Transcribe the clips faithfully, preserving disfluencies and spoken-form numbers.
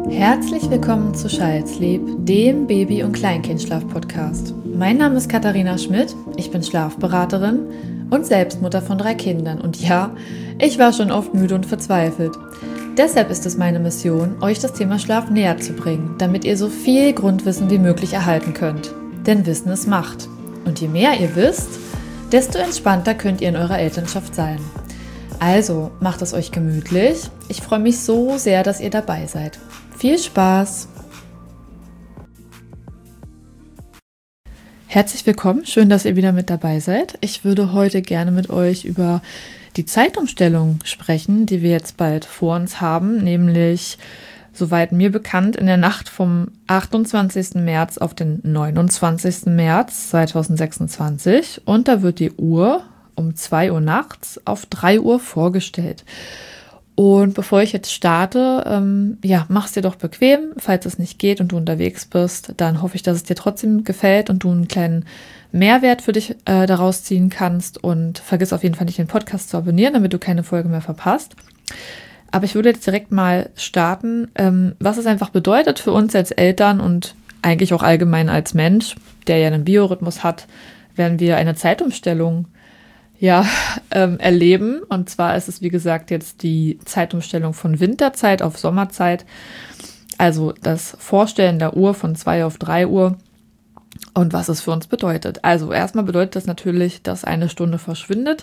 Herzlich willkommen zu Child's-Sleep, dem Baby- und Kleinkindschlaf-Podcast. Mein Name ist Katharina Schmidt, ich bin Schlafberaterin und Selbstmutter von drei Kindern. Und ja, ich war schon oft müde und verzweifelt. Deshalb ist es meine Mission, euch das Thema Schlaf näher zu bringen, damit ihr so viel Grundwissen wie möglich erhalten könnt. Denn Wissen ist Macht. Und je mehr ihr wisst, desto entspannter könnt ihr in eurer Elternschaft sein. Also, macht es euch gemütlich. Ich freue mich so sehr, dass ihr dabei seid. Viel Spaß! Herzlich willkommen, schön, dass ihr wieder mit dabei seid. Ich würde heute gerne mit euch über die Zeitumstellung sprechen, die wir jetzt bald vor uns haben, nämlich, soweit mir bekannt, in der Nacht vom achtundzwanzigsten März auf den neunundzwanzigsten März zweitausendsechsundzwanzig, und da wird die Uhr um zwei Uhr nachts auf drei Uhr vorgestellt. Und bevor ich jetzt starte, ähm, ja, mach's dir doch bequem. Falls es nicht geht und du unterwegs bist, dann hoffe ich, dass es dir trotzdem gefällt und du einen kleinen Mehrwert für dich äh, daraus ziehen kannst. Und vergiss auf jeden Fall nicht, den Podcast zu abonnieren, damit du keine Folge mehr verpasst. Aber ich würde jetzt direkt mal starten, ähm, was es einfach bedeutet für uns als Eltern und eigentlich auch allgemein als Mensch, der ja einen Biorhythmus hat, wenn wir eine Zeitumstellung ja, ähm, erleben. Und zwar ist es, wie gesagt, jetzt die Zeitumstellung von Winterzeit auf Sommerzeit. Also das Vorstellen der Uhr von zwei auf drei Uhr und was es für uns bedeutet. Also erstmal bedeutet das natürlich, dass eine Stunde verschwindet.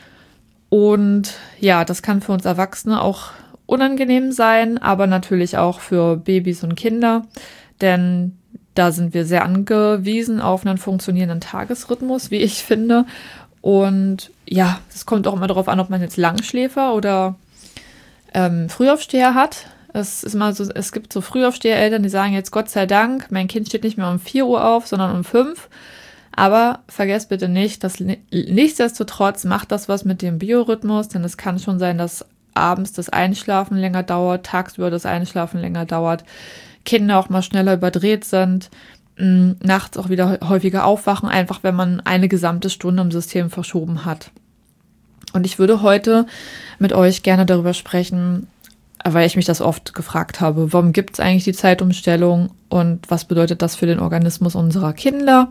Und ja, das kann für uns Erwachsene auch unangenehm sein, aber natürlich auch für Babys und Kinder. Denn da sind wir sehr angewiesen auf einen funktionierenden Tagesrhythmus, wie ich finde. Und ja, es kommt auch immer darauf an, ob man jetzt Langschläfer oder ähm, Frühaufsteher hat. Es ist immer so, es gibt so Frühaufsteher-Eltern, die sagen jetzt, Gott sei Dank, mein Kind steht nicht mehr um vier Uhr auf, sondern um fünf. Aber vergesst bitte nicht, dass nichtsdestotrotz macht das was mit dem Biorhythmus, denn es kann schon sein, dass abends das Einschlafen länger dauert, tagsüber das Einschlafen länger dauert, Kinder auch mal schneller überdreht sind, nachts auch wieder häufiger aufwachen, einfach wenn man eine gesamte Stunde im System verschoben hat. Und ich würde heute mit euch gerne darüber sprechen, weil ich mich das oft gefragt habe, warum gibt es eigentlich die Zeitumstellung und was bedeutet das für den Organismus unserer Kinder?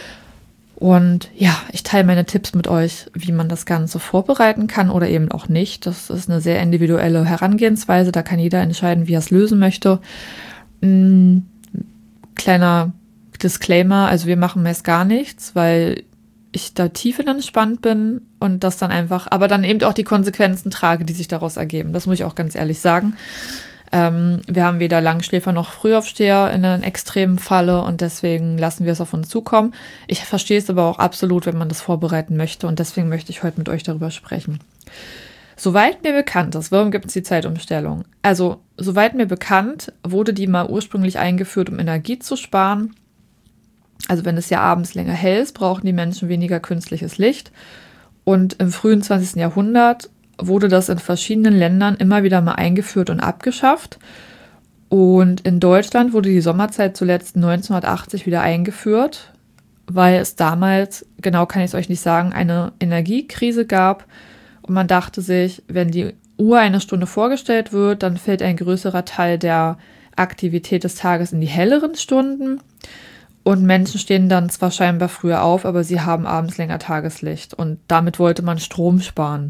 Und ja, ich teile meine Tipps mit euch, wie man das Ganze vorbereiten kann oder eben auch nicht. Das ist eine sehr individuelle Herangehensweise, da kann jeder entscheiden, wie er es lösen möchte. Hm, kleiner Disclaimer, also wir machen meist gar nichts, weil ich da tiefenentspannt bin und das dann einfach, aber dann eben auch die Konsequenzen trage, die sich daraus ergeben. Das muss ich auch ganz ehrlich sagen. Ähm, wir haben weder Langschläfer noch Frühaufsteher in einem extremen Falle und deswegen lassen wir es auf uns zukommen. Ich verstehe es aber auch absolut, wenn man das vorbereiten möchte, und deswegen möchte ich heute mit euch darüber sprechen. Soweit mir bekannt ist, warum gibt es die Zeitumstellung? Also, soweit mir bekannt, wurde die mal ursprünglich eingeführt, um Energie zu sparen. Also wenn es ja abends länger hell ist, brauchen die Menschen weniger künstliches Licht. Und im frühen zwanzigsten Jahrhundert wurde das in verschiedenen Ländern immer wieder mal eingeführt und abgeschafft. Und in Deutschland wurde die Sommerzeit zuletzt neunzehnhundertachtzig wieder eingeführt, weil es damals, genau kann ich es euch nicht sagen, eine Energiekrise gab. Und man dachte sich, wenn die Uhr eine Stunde vorgestellt wird, dann fällt ein größerer Teil der Aktivität des Tages in die helleren Stunden. Und Menschen stehen dann zwar scheinbar früher auf, aber sie haben abends länger Tageslicht. Und damit wollte man Strom sparen.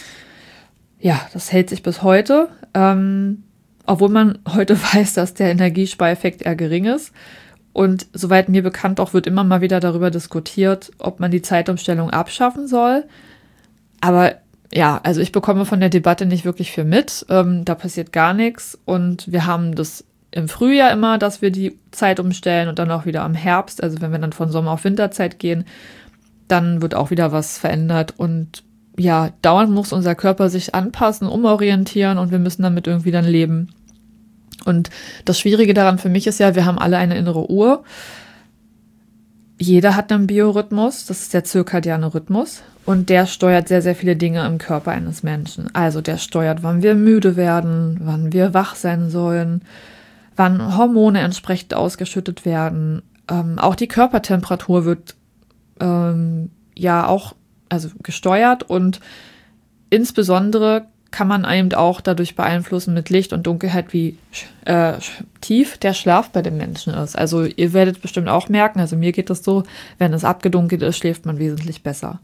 Ja, das hält sich bis heute. Ähm, obwohl man heute weiß, dass der Energiespareffekt eher gering ist. Und soweit mir bekannt auch, wird immer mal wieder darüber diskutiert, ob man die Zeitumstellung abschaffen soll. Aber ja, also ich bekomme von der Debatte nicht wirklich viel mit. Ähm, da passiert gar nichts. Und wir haben das im Frühjahr immer, dass wir die Zeit umstellen und dann auch wieder am Herbst. Also wenn wir dann von Sommer auf Winterzeit gehen, dann wird auch wieder was verändert. Und ja, dauernd muss unser Körper sich anpassen, umorientieren und wir müssen damit irgendwie dann leben. Und das Schwierige daran für mich ist ja, wir haben alle eine innere Uhr. Jeder hat einen Biorhythmus, das ist der zirkadiane Rhythmus. Und der steuert sehr, sehr viele Dinge im Körper eines Menschen. Also der steuert, wann wir müde werden, wann wir wach sein sollen, wann Hormone entsprechend ausgeschüttet werden. Ähm, auch die Körpertemperatur wird ähm, ja auch also gesteuert und insbesondere kann man eben auch dadurch beeinflussen mit Licht und Dunkelheit, wie äh, tief der Schlaf bei den Menschen ist. Also ihr werdet bestimmt auch merken, also mir geht es so, wenn es abgedunkelt ist, schläft man wesentlich besser.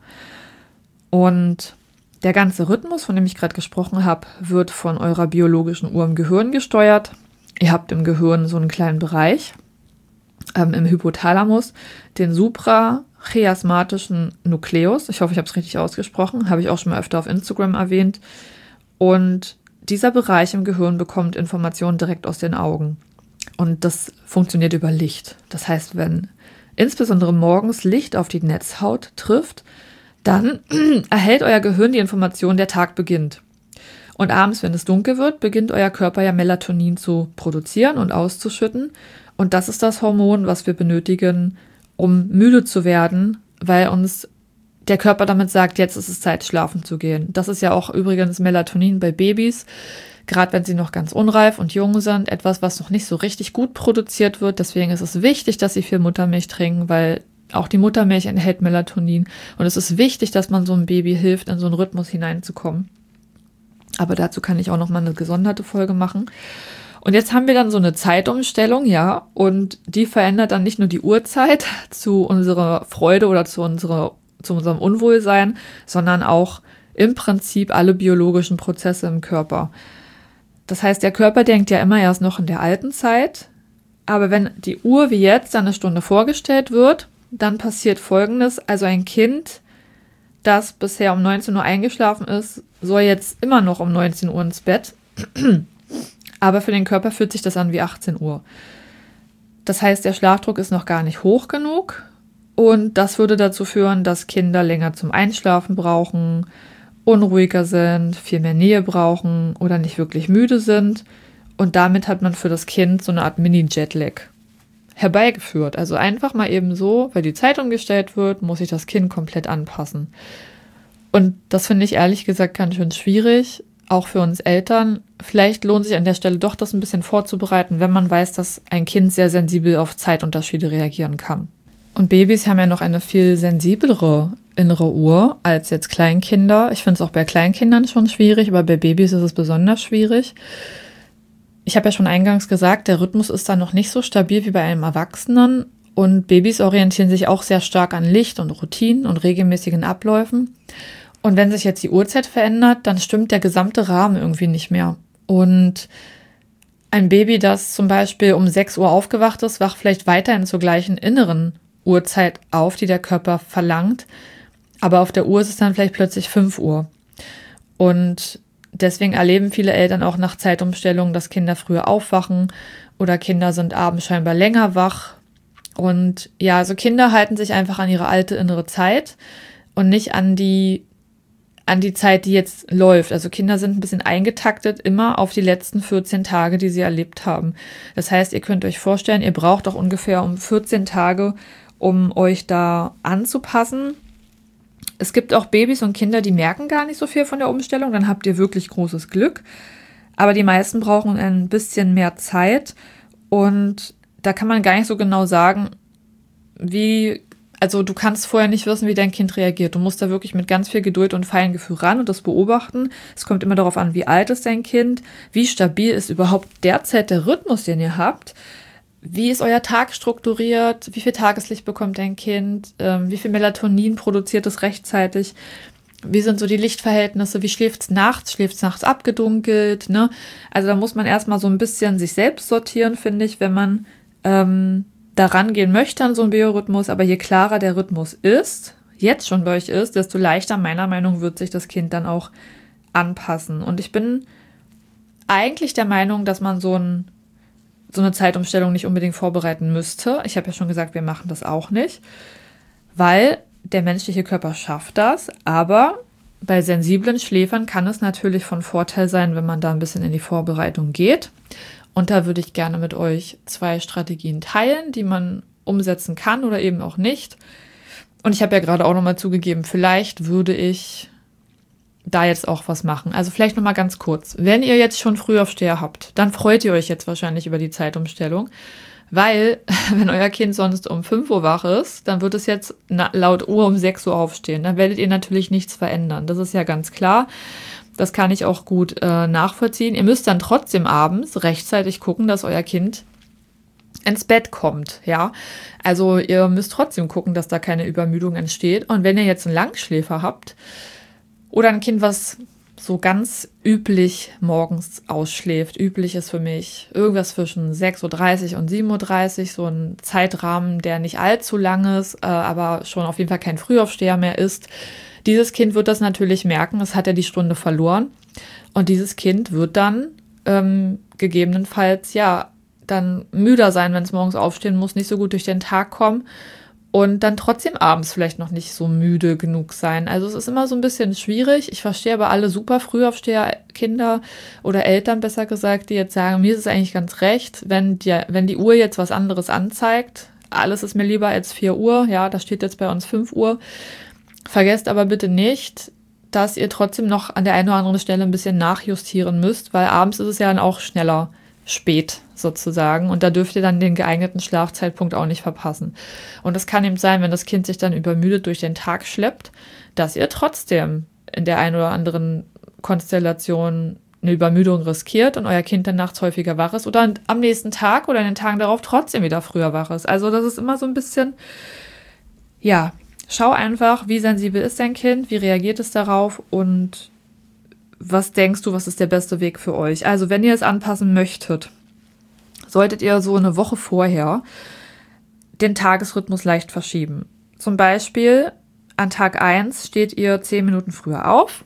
Und der ganze Rhythmus, von dem ich gerade gesprochen habe, wird von eurer biologischen Uhr im Gehirn gesteuert. Ihr habt im Gehirn so einen kleinen Bereich, ähm, im Hypothalamus, den suprachiasmatischen Nukleus. Ich hoffe, ich habe es richtig ausgesprochen. Habe ich auch schon mal öfter auf Instagram erwähnt. Und dieser Bereich im Gehirn bekommt Informationen direkt aus den Augen. Und das funktioniert über Licht. Das heißt, wenn insbesondere morgens Licht auf die Netzhaut trifft, dann erhält euer Gehirn die Information, der Tag beginnt. Und abends, wenn es dunkel wird, beginnt euer Körper ja Melatonin zu produzieren und auszuschütten. Und das ist das Hormon, was wir benötigen, um müde zu werden, weil uns der Körper damit sagt, jetzt ist es Zeit, schlafen zu gehen. Das ist ja auch übrigens Melatonin bei Babys, gerade wenn sie noch ganz unreif und jung sind, etwas, was noch nicht so richtig gut produziert wird. Deswegen ist es wichtig, dass sie viel Muttermilch trinken, weil auch die Muttermilch enthält Melatonin. Und es ist wichtig, dass man so einem Baby hilft, in so einen Rhythmus hineinzukommen. Aber dazu kann ich auch noch mal eine gesonderte Folge machen. Und jetzt haben wir dann so eine Zeitumstellung, ja, und die verändert dann nicht nur die Uhrzeit zu unserer Freude oder zu, unserer, zu unserem Unwohlsein, sondern auch im Prinzip alle biologischen Prozesse im Körper. Das heißt, der Körper denkt ja immer erst noch in der alten Zeit, aber wenn die Uhr wie jetzt dann eine Stunde vorgestellt wird, dann passiert Folgendes, also ein Kind, das bisher um neunzehn Uhr eingeschlafen ist, soll jetzt immer noch um neunzehn Uhr ins Bett, aber für den Körper fühlt sich das an wie achtzehn Uhr. Das heißt, der Schlafdruck ist noch gar nicht hoch genug und das würde dazu führen, dass Kinder länger zum Einschlafen brauchen, unruhiger sind, viel mehr Nähe brauchen oder nicht wirklich müde sind und damit hat man für das Kind so eine Art Mini-Jetlag herbeigeführt. Also einfach mal eben so, weil die Zeit umgestellt wird, muss sich das Kind komplett anpassen. Und das finde ich ehrlich gesagt ganz schön schwierig, auch für uns Eltern. Vielleicht lohnt sich an der Stelle doch, das ein bisschen vorzubereiten, wenn man weiß, dass ein Kind sehr sensibel auf Zeitunterschiede reagieren kann. Und Babys haben ja noch eine viel sensiblere innere Uhr als jetzt Kleinkinder. Ich finde es auch bei Kleinkindern schon schwierig, aber bei Babys ist es besonders schwierig. Ich habe ja schon eingangs gesagt, der Rhythmus ist da noch nicht so stabil wie bei einem Erwachsenen und Babys orientieren sich auch sehr stark an Licht und Routinen und regelmäßigen Abläufen. Und wenn sich jetzt die Uhrzeit verändert, dann stimmt der gesamte Rahmen irgendwie nicht mehr. Und ein Baby, das zum Beispiel um sechs Uhr aufgewacht ist, wacht vielleicht weiterhin zur gleichen inneren Uhrzeit auf, die der Körper verlangt. Aber auf der Uhr ist es dann vielleicht plötzlich fünf Uhr. Und deswegen erleben viele Eltern auch nach Zeitumstellungen, dass Kinder früher aufwachen oder Kinder sind abends scheinbar länger wach. Und ja, also Kinder halten sich einfach an ihre alte innere Zeit und nicht an die, an die Zeit, die jetzt läuft. Also Kinder sind ein bisschen eingetaktet immer auf die letzten vierzehn Tage, die sie erlebt haben. Das heißt, ihr könnt euch vorstellen, ihr braucht auch ungefähr um vierzehn Tage, um euch da anzupassen. Es gibt auch Babys und Kinder, die merken gar nicht so viel von der Umstellung, dann habt ihr wirklich großes Glück. Aber die meisten brauchen ein bisschen mehr Zeit und da kann man gar nicht so genau sagen, wie, also du kannst vorher nicht wissen, wie dein Kind reagiert. Du musst da wirklich mit ganz viel Geduld und Feingefühl ran und das beobachten. Es kommt immer darauf an, wie alt ist dein Kind, wie stabil ist überhaupt derzeit der Rhythmus, den ihr habt. Wie ist euer Tag strukturiert? Wie viel Tageslicht bekommt dein Kind? Ähm, wie viel Melatonin produziert es rechtzeitig? Wie sind so die Lichtverhältnisse? Wie schläft es nachts? Schläft es nachts abgedunkelt? Ne? Also da muss man erstmal so ein bisschen sich selbst sortieren, finde ich, wenn man ähm, da rangehen möchte an so einen Biorhythmus. Aber je klarer der Rhythmus ist, jetzt schon bei euch ist, desto leichter meiner Meinung nach wird sich das Kind dann auch anpassen. Und ich bin eigentlich der Meinung, dass man so ein so eine Zeitumstellung nicht unbedingt vorbereiten müsste. Ich habe ja schon gesagt, wir machen das auch nicht, weil der menschliche Körper schafft das, aber bei sensiblen Schläfern kann es natürlich von Vorteil sein, wenn man da ein bisschen in die Vorbereitung geht. Und da würde ich gerne mit euch zwei Strategien teilen, die man umsetzen kann oder eben auch nicht. Und ich habe ja gerade auch nochmal zugegeben, vielleicht würde ich da jetzt auch was machen. Also vielleicht nochmal ganz kurz. Wenn ihr jetzt schon Frühaufsteher habt, dann freut ihr euch jetzt wahrscheinlich über die Zeitumstellung, weil wenn euer Kind sonst um fünf Uhr wach ist, dann wird es jetzt laut Uhr um sechs Uhr aufstehen. Dann werdet ihr natürlich nichts verändern. Das ist ja ganz klar. Das kann ich auch gut äh, nachvollziehen. Ihr müsst dann trotzdem abends rechtzeitig gucken, dass euer Kind ins Bett kommt, ja. Also ihr müsst trotzdem gucken, dass da keine Übermüdung entsteht. Und wenn ihr jetzt einen Langschläfer habt oder ein Kind, was so ganz üblich morgens ausschläft, üblich ist für mich irgendwas zwischen sechs Uhr dreißig und sieben Uhr dreißig, so ein Zeitrahmen, der nicht allzu lang ist, äh, aber schon auf jeden Fall kein Frühaufsteher mehr ist. Dieses Kind wird das natürlich merken, es hat ja die Stunde verloren. Und dieses Kind wird dann ähm, gegebenenfalls, ja, dann müder sein, wenn es morgens aufstehen muss, nicht so gut durch den Tag kommen und dann trotzdem abends vielleicht noch nicht so müde genug sein. Also es ist immer so ein bisschen schwierig. Ich verstehe aber alle super Frühaufsteher, Kinder oder Eltern besser gesagt, die jetzt sagen, mir ist es eigentlich ganz recht, wenn die, wenn die Uhr jetzt was anderes anzeigt. Alles ist mir lieber als vier Uhr. Ja, da steht jetzt bei uns fünf Uhr. Vergesst aber bitte nicht, dass ihr trotzdem noch an der einen oder anderen Stelle ein bisschen nachjustieren müsst, weil abends ist es ja dann auch schneller spät sozusagen und da dürft ihr dann den geeigneten Schlafzeitpunkt auch nicht verpassen. Und es kann eben sein, wenn das Kind sich dann übermüdet durch den Tag schleppt, dass ihr trotzdem in der einen oder anderen Konstellation eine Übermüdung riskiert und euer Kind dann nachts häufiger wach ist oder am nächsten Tag oder in den Tagen darauf trotzdem wieder früher wach ist. Also das ist immer so ein bisschen, ja, schau einfach, wie sensibel ist dein Kind, wie reagiert es darauf und was denkst du, was ist der beste Weg für euch? Also wenn ihr es anpassen möchtet, solltet ihr so eine Woche vorher den Tagesrhythmus leicht verschieben. Zum Beispiel an Tag eins steht ihr zehn Minuten früher auf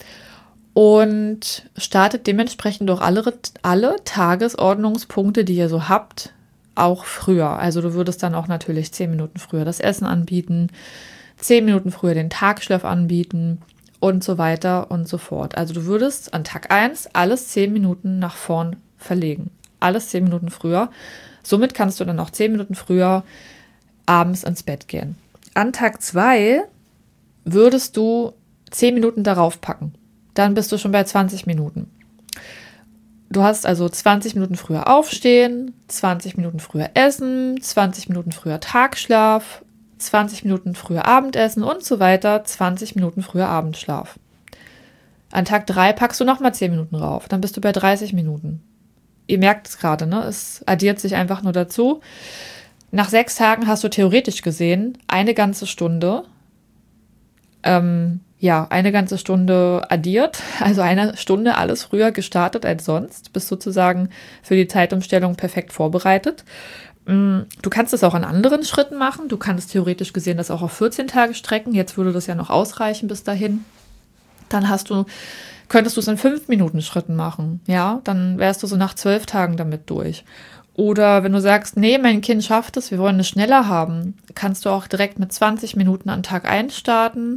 und startet dementsprechend auch alle, alle Tagesordnungspunkte, die ihr so habt, auch früher. Also du würdest dann auch natürlich zehn Minuten früher das Essen anbieten, zehn Minuten früher den Tagschlaf anbieten und so weiter und so fort. Also du würdest an Tag eins alles zehn Minuten nach vorn verlegen. Alles zehn Minuten früher. Somit kannst du dann auch zehn Minuten früher abends ins Bett gehen. An Tag zwei würdest du zehn Minuten darauf packen. Dann bist du schon bei zwanzig Minuten. Du hast also zwanzig Minuten früher aufstehen, zwanzig Minuten früher essen, zwanzig Minuten früher Tagschlaf, zwanzig Minuten früher Abendessen und so weiter, zwanzig Minuten früher Abendschlaf. An Tag drei packst du nochmal zehn Minuten rauf, dann bist du bei dreißig Minuten. Ihr merkt es gerade, ne? Es addiert sich einfach nur dazu. Nach sechs Tagen hast du theoretisch gesehen eine ganze Stunde, ähm, ja, eine ganze Stunde addiert, also eine Stunde alles früher gestartet als sonst, bist sozusagen für die Zeitumstellung perfekt vorbereitet. Du kannst es auch an anderen Schritten machen. Du kannst theoretisch gesehen das auch auf vierzehn Tage strecken. Jetzt würde das ja noch ausreichen bis dahin. Dann hast du, könntest du es in fünf Minuten Schritten machen. Ja, dann wärst du so nach zwölf Tagen damit durch. Oder wenn du sagst, nee, mein Kind schafft es, wir wollen es schneller haben, kannst du auch direkt mit zwanzig Minuten an Tag eins starten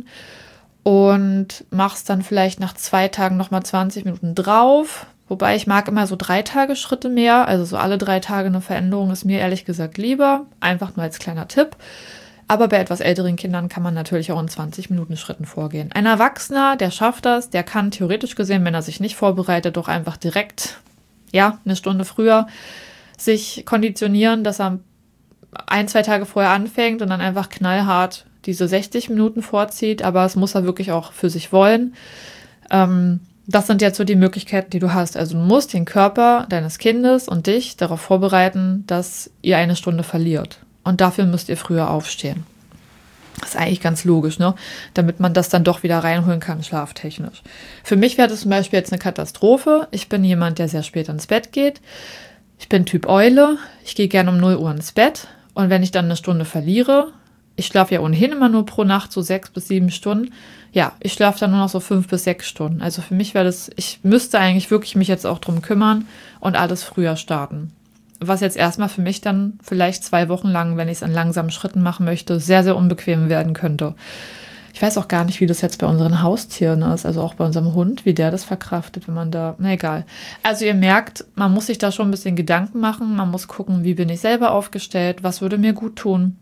und machst dann vielleicht nach zwei Tagen nochmal zwanzig Minuten drauf. Wobei ich mag immer so drei Tage Schritte mehr, also so alle drei Tage eine Veränderung ist mir ehrlich gesagt lieber, einfach nur als kleiner Tipp. Aber bei etwas älteren Kindern kann man natürlich auch in zwanzig Minuten Schritten vorgehen. Ein Erwachsener, der schafft das, der kann theoretisch gesehen, wenn er sich nicht vorbereitet, doch einfach direkt, ja, eine Stunde früher sich konditionieren, dass er ein, zwei Tage vorher anfängt und dann einfach knallhart diese sechzig Minuten vorzieht. Aber es muss er wirklich auch für sich wollen. Ähm, Das sind jetzt so die Möglichkeiten, die du hast. Also du musst den Körper deines Kindes und dich darauf vorbereiten, dass ihr eine Stunde verliert. Und dafür müsst ihr früher aufstehen. Das ist eigentlich ganz logisch, ne? Damit man das dann doch wieder reinholen kann, schlaftechnisch. Für mich wäre das zum Beispiel jetzt eine Katastrophe. Ich bin jemand, der sehr spät ins Bett geht. Ich bin Typ Eule. Ich gehe gerne um null Uhr ins Bett. Und wenn ich dann eine Stunde verliere, ich schlafe ja ohnehin immer nur pro Nacht so sechs bis sieben Stunden. Ja, ich schlafe dann nur noch so fünf bis sechs Stunden. Also für mich wäre das, ich müsste eigentlich wirklich mich jetzt auch drum kümmern und alles früher starten. Was jetzt erstmal für mich dann vielleicht zwei Wochen lang, wenn ich es in langsamen Schritten machen möchte, sehr, sehr unbequem werden könnte. Ich weiß auch gar nicht, wie das jetzt bei unseren Haustieren ist, also auch bei unserem Hund, wie der das verkraftet, wenn man da, na egal. Also ihr merkt, man muss sich da schon ein bisschen Gedanken machen, man muss gucken, wie bin ich selber aufgestellt, was würde mir gut tun,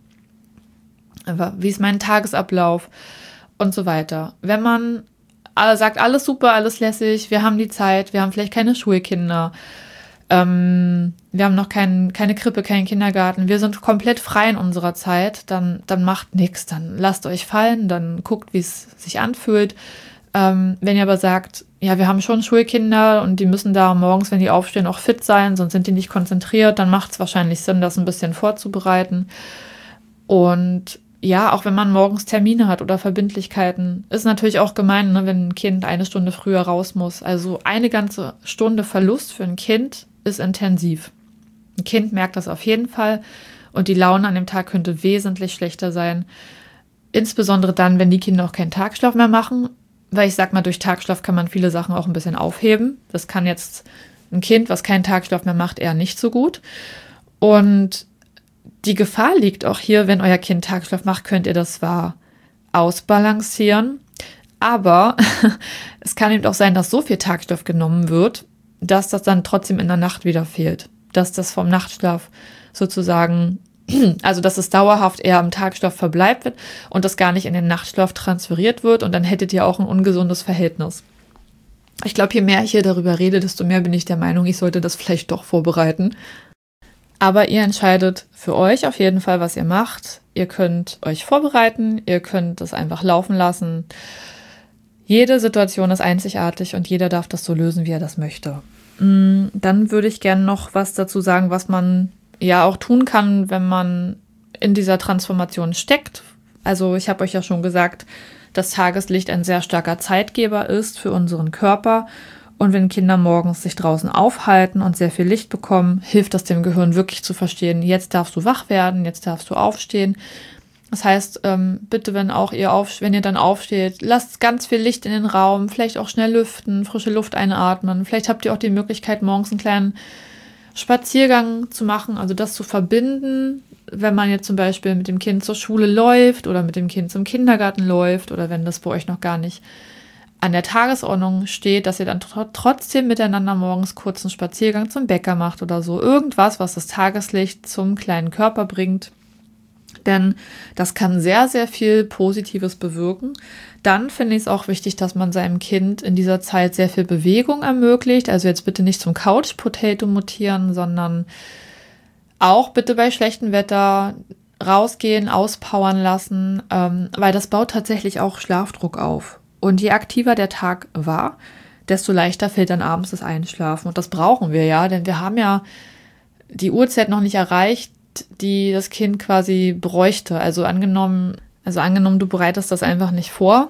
wie ist mein Tagesablauf und so weiter. Wenn man sagt, alles super, alles lässig, wir haben die Zeit, wir haben vielleicht keine Schulkinder, ähm, wir haben noch kein, keine Krippe, keinen Kindergarten, wir sind komplett frei in unserer Zeit, dann, dann macht nichts, dann lasst euch fallen, dann guckt, wie es sich anfühlt. Ähm, wenn ihr aber sagt, ja, wir haben schon Schulkinder und die müssen da morgens, wenn die aufstehen, auch fit sein, sonst sind die nicht konzentriert, dann macht es wahrscheinlich Sinn, das ein bisschen vorzubereiten. Und ja, auch wenn man morgens Termine hat oder Verbindlichkeiten, ist natürlich auch gemein, ne, wenn ein Kind eine Stunde früher raus muss. Also eine ganze Stunde Verlust für ein Kind ist intensiv. Ein Kind merkt das auf jeden Fall und die Laune an dem Tag könnte wesentlich schlechter sein. Insbesondere dann, wenn die Kinder auch keinen Tagschlaf mehr machen, weil ich sag mal, durch Tagschlaf kann man viele Sachen auch ein bisschen aufheben. Das kann jetzt ein Kind, was keinen Tagschlaf mehr macht, eher nicht so gut. Und die Gefahr liegt auch hier, wenn euer Kind Tagschlaf macht, könnt ihr das zwar ausbalancieren, aber es kann eben auch sein, dass so viel Tagschlaf genommen wird, dass das dann trotzdem in der Nacht wieder fehlt. Dass das vom Nachtschlaf sozusagen, also dass es dauerhaft eher im Tagschlaf verbleibt wird und das gar nicht in den Nachtschlaf transferiert wird und dann hättet ihr auch ein ungesundes Verhältnis. Ich glaube, je mehr ich hier darüber rede, desto mehr bin ich der Meinung, ich sollte das vielleicht doch vorbereiten. Aber ihr entscheidet für euch auf jeden Fall, was ihr macht. Ihr könnt euch vorbereiten, ihr könnt es einfach laufen lassen. Jede Situation ist einzigartig und jeder darf das so lösen, wie er das möchte. Dann würde ich gerne noch was dazu sagen, was man ja auch tun kann, wenn man in dieser Transformation steckt. Also ich habe euch ja schon gesagt, dass Tageslicht ein sehr starker Zeitgeber ist für unseren Körper. Und wenn Kinder morgens sich draußen aufhalten und sehr viel Licht bekommen, hilft das dem Gehirn wirklich zu verstehen, jetzt darfst du wach werden, jetzt darfst du aufstehen. Das heißt, ähm, bitte, wenn auch ihr auf, wenn ihr dann aufsteht, lasst ganz viel Licht in den Raum, vielleicht auch schnell lüften, frische Luft einatmen. Vielleicht habt ihr auch die Möglichkeit, morgens einen kleinen Spaziergang zu machen, also das zu verbinden, wenn man jetzt zum Beispiel mit dem Kind zur Schule läuft oder mit dem Kind zum Kindergarten läuft oder wenn das bei euch noch gar nicht an der Tagesordnung steht, dass ihr dann tr- trotzdem miteinander morgens kurz einen Spaziergang zum Bäcker macht oder so. Irgendwas, was das Tageslicht zum kleinen Körper bringt. Denn das kann sehr, sehr viel Positives bewirken. Dann finde ich es auch wichtig, dass man seinem Kind in dieser Zeit sehr viel Bewegung ermöglicht. Also jetzt bitte nicht zum Couch-Potato mutieren, sondern auch bitte bei schlechtem Wetter rausgehen, auspowern lassen, ähm, weil das baut tatsächlich auch Schlafdruck auf. Und je aktiver der Tag war, desto leichter fällt dann abends das Einschlafen. Und das brauchen wir ja, denn wir haben ja die Uhrzeit noch nicht erreicht, die das Kind quasi bräuchte. Also angenommen, also angenommen, du bereitest das einfach nicht vor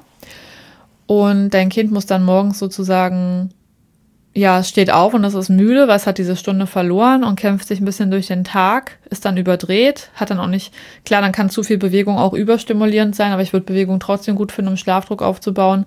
und dein Kind muss dann morgens sozusagen, ja, es steht auf und es ist müde, weil es hat diese Stunde verloren und kämpft sich ein bisschen durch den Tag, ist dann überdreht, hat dann auch nicht, klar, dann kann zu viel Bewegung auch überstimulierend sein, aber ich würde Bewegung trotzdem gut finden, um Schlafdruck aufzubauen.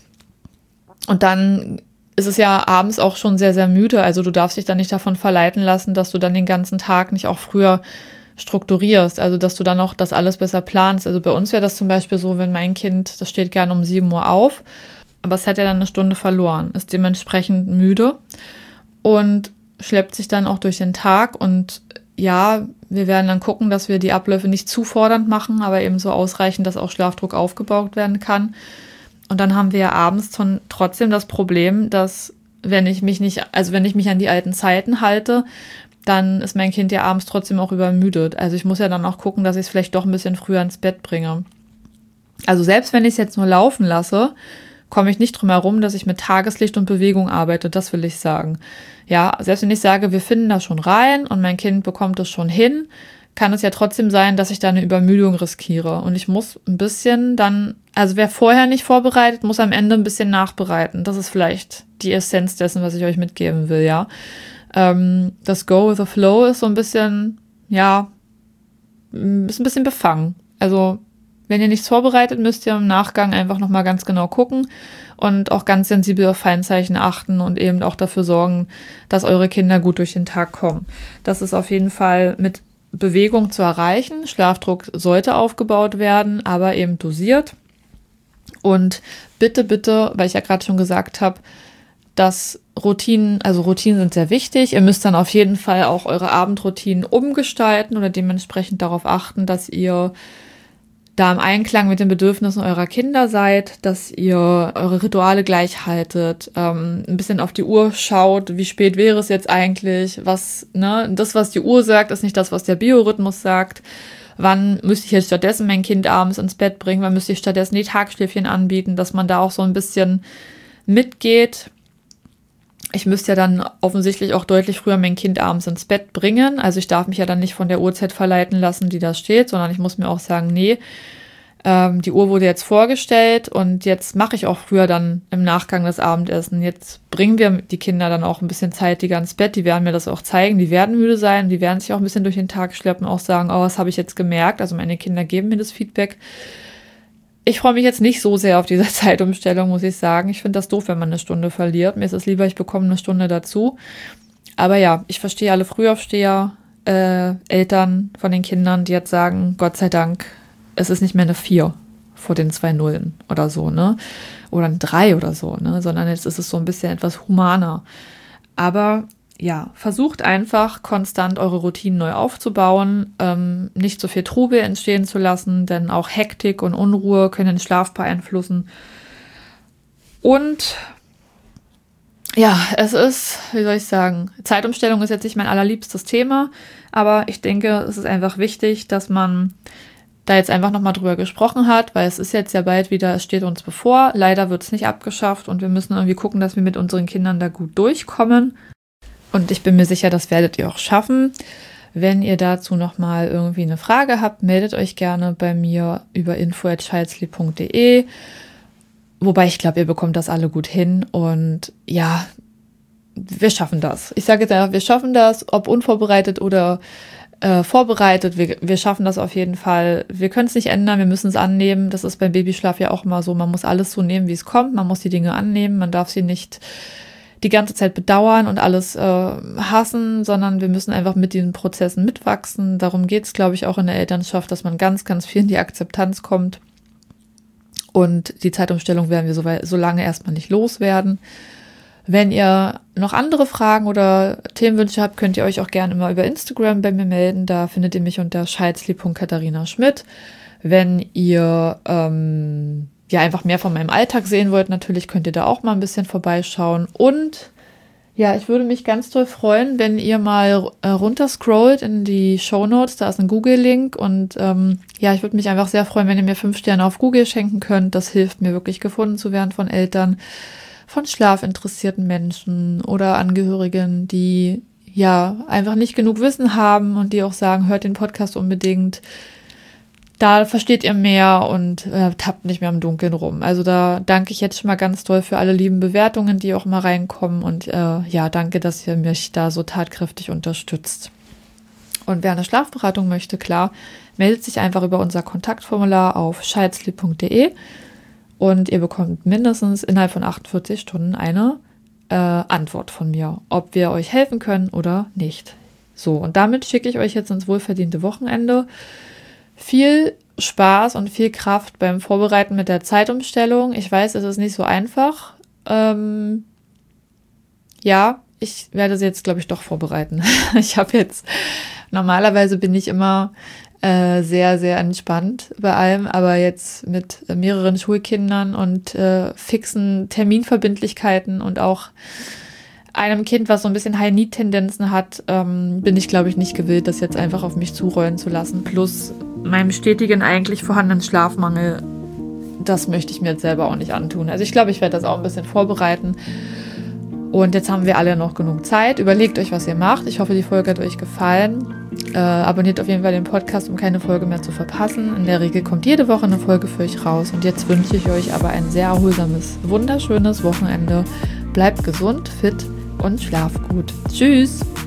Und dann ist es ja abends auch schon sehr, sehr müde, also du darfst dich dann nicht davon verleiten lassen, dass du dann den ganzen Tag nicht auch früher strukturierst, also dass du dann auch das alles besser planst. Also bei uns wäre das zum Beispiel so, wenn mein Kind, das steht gerne um sieben Uhr auf, aber es hat ja dann eine Stunde verloren, ist dementsprechend müde und schleppt sich dann auch durch den Tag. Und ja, wir werden dann gucken, dass wir die Abläufe nicht zu fordernd machen, aber eben so ausreichend, dass auch Schlafdruck aufgebaut werden kann. Und dann haben wir ja abends ton- trotzdem das Problem, dass wenn ich mich nicht, also wenn ich mich an die alten Zeiten halte, dann ist mein Kind ja abends trotzdem auch übermüdet. Also ich muss ja dann auch gucken, dass ich es vielleicht doch ein bisschen früher ins Bett bringe. Also selbst wenn ich es jetzt nur laufen lasse, komme ich nicht drum herum, dass ich mit Tageslicht und Bewegung arbeite, das will ich sagen. Ja, selbst wenn ich sage, wir finden das schon rein und mein Kind bekommt es schon hin, kann es ja trotzdem sein, dass ich da eine Übermüdung riskiere. Und ich muss ein bisschen dann, also wer vorher nicht vorbereitet, muss am Ende ein bisschen nachbereiten. Das ist vielleicht die Essenz dessen, was ich euch mitgeben will, ja. Ähm, das Go with the Flow ist so ein bisschen, ja, ist ein bisschen befangen. Also wenn ihr nichts vorbereitet, müsst ihr im Nachgang einfach nochmal ganz genau gucken und auch ganz sensibel auf Feinzeichen achten und eben auch dafür sorgen, dass eure Kinder gut durch den Tag kommen. Das ist auf jeden Fall mit Bewegung zu erreichen. Schlafdruck sollte aufgebaut werden, aber eben dosiert. Und bitte, bitte, weil ich ja gerade schon gesagt habe, dass Routinen, also Routinen sind sehr wichtig. Ihr müsst dann auf jeden Fall auch eure Abendroutinen umgestalten oder dementsprechend darauf achten, dass ihr da im Einklang mit den Bedürfnissen eurer Kinder seid, dass ihr eure Rituale gleich haltet, ähm, ein bisschen auf die Uhr schaut, wie spät wäre es jetzt eigentlich, was, ne, das, was die Uhr sagt, ist nicht das, was der Biorhythmus sagt. wann müsste ich jetzt stattdessen mein Kind abends ins Bett bringen, wann müsste ich stattdessen die Tagschläfchen anbieten, dass man da auch so ein bisschen mitgeht. Ich müsste ja dann offensichtlich auch deutlich früher mein Kind abends ins Bett bringen. Also ich darf mich ja dann nicht von der Uhrzeit verleiten lassen, die da steht, sondern ich muss mir auch sagen, nee, ähm, die Uhr wurde jetzt vorgestellt und jetzt mache ich auch früher dann im Nachgang das Abendessen. Jetzt bringen wir die Kinder dann auch ein bisschen zeitiger ins Bett. Die werden mir das auch zeigen. Die werden müde sein. Die werden sich auch ein bisschen durch den Tag schleppen, auch sagen, oh, was habe ich jetzt gemerkt? Also meine Kinder geben mir das Feedback. Ich freue mich jetzt nicht so sehr auf diese Zeitumstellung, muss ich sagen. Ich finde das doof, wenn man eine Stunde verliert. Mir ist es lieber, ich bekomme eine Stunde dazu. Aber ja, ich verstehe alle Frühaufsteher, äh, Eltern von den Kindern, die jetzt sagen, Gott sei Dank, es ist nicht mehr eine vier vor den zwei Nullen oder so, ne? Oder ein drei oder so, ne? Sondern jetzt ist es so ein bisschen etwas humaner. Aber ja, versucht einfach konstant eure Routinen neu aufzubauen, ähm, nicht so viel Trubel entstehen zu lassen, denn auch Hektik und Unruhe können den Schlaf beeinflussen. Und ja, es ist, wie soll ich sagen, Zeitumstellung ist jetzt nicht mein allerliebstes Thema, aber ich denke, es ist einfach wichtig, dass man da jetzt einfach nochmal drüber gesprochen hat, weil es ist jetzt ja bald wieder, es steht uns bevor, leider wird es nicht abgeschafft und wir müssen irgendwie gucken, dass wir mit unseren Kindern da gut durchkommen. Und ich bin mir sicher, das werdet ihr auch schaffen. Wenn ihr dazu nochmal irgendwie eine Frage habt, meldet euch gerne bei mir über info at childsleep punkt de. Wobei ich glaube, ihr bekommt das alle gut hin. Und ja, wir schaffen das. Ich sage jetzt einfach, wir schaffen das, ob unvorbereitet oder äh, vorbereitet. Wir, wir schaffen das auf jeden Fall. Wir können es nicht ändern, wir müssen es annehmen. Das ist beim Babyschlaf ja auch immer so. Man muss alles so nehmen, wie es kommt. Man muss die Dinge annehmen. Man darf sie nicht die ganze Zeit bedauern und alles äh, hassen, sondern wir müssen einfach mit diesen Prozessen mitwachsen. Darum geht es, glaube ich, auch in der Elternschaft, dass man ganz, ganz viel in die Akzeptanz kommt. Und die Zeitumstellung werden wir so, so lange erstmal nicht loswerden. Wenn ihr noch andere Fragen oder Themenwünsche habt, könnt ihr euch auch gerne immer über Instagram bei mir melden. Da findet ihr mich unter childsleep punkt katharina schmidt. Wenn ihr ähm, ja einfach mehr von meinem Alltag sehen wollt, natürlich könnt ihr da auch mal ein bisschen vorbeischauen. Und ja, ich würde mich ganz toll freuen, wenn ihr mal äh, runterscrollt in die Shownotes, da ist ein Google-Link und ähm, ja, ich würde mich einfach sehr freuen, wenn ihr mir fünf Sterne auf Google schenken könnt. Das hilft mir wirklich, gefunden zu werden von Eltern, von schlafinteressierten Menschen oder Angehörigen, die ja einfach nicht genug Wissen haben und die auch sagen, hört den Podcast unbedingt. Da versteht ihr mehr und äh, tappt nicht mehr im Dunkeln rum. Also da danke ich jetzt schon mal ganz doll für alle lieben Bewertungen, die auch mal reinkommen. Und äh, ja, danke, dass ihr mich da so tatkräftig unterstützt. Und wer eine Schlafberatung möchte, klar, meldet sich einfach über unser Kontaktformular auf childsleep punkt de und ihr bekommt mindestens innerhalb von achtundvierzig Stunden eine äh, Antwort von mir, ob wir euch helfen können oder nicht. So, und damit schicke ich euch jetzt ins wohlverdiente Wochenende. Viel Spaß und viel Kraft beim Vorbereiten mit der Zeitumstellung. Ich weiß, es ist nicht so einfach. Ähm, ja, ich werde sie jetzt, glaube ich, doch vorbereiten. Ich habe jetzt, normalerweise bin ich immer äh, sehr, sehr entspannt bei allem, aber jetzt mit mehreren Schulkindern und äh, fixen Terminverbindlichkeiten und auch einem Kind, was so ein bisschen High-Need-Tendenzen hat, ähm, bin ich, glaube ich, nicht gewillt, das jetzt einfach auf mich zurollen zu lassen. Plus meinem stetigen, eigentlich vorhandenen Schlafmangel, das möchte ich mir jetzt selber auch nicht antun. Also ich glaube, ich werde das auch ein bisschen vorbereiten. Und jetzt haben wir alle noch genug Zeit. Überlegt euch, was ihr macht. Ich hoffe, die Folge hat euch gefallen. Äh, abonniert auf jeden Fall den Podcast, um keine Folge mehr zu verpassen. In der Regel kommt jede Woche eine Folge für euch raus. Und jetzt wünsche ich euch aber ein sehr erholsames, wunderschönes Wochenende. Bleibt gesund, fit und schlaft gut. Tschüss!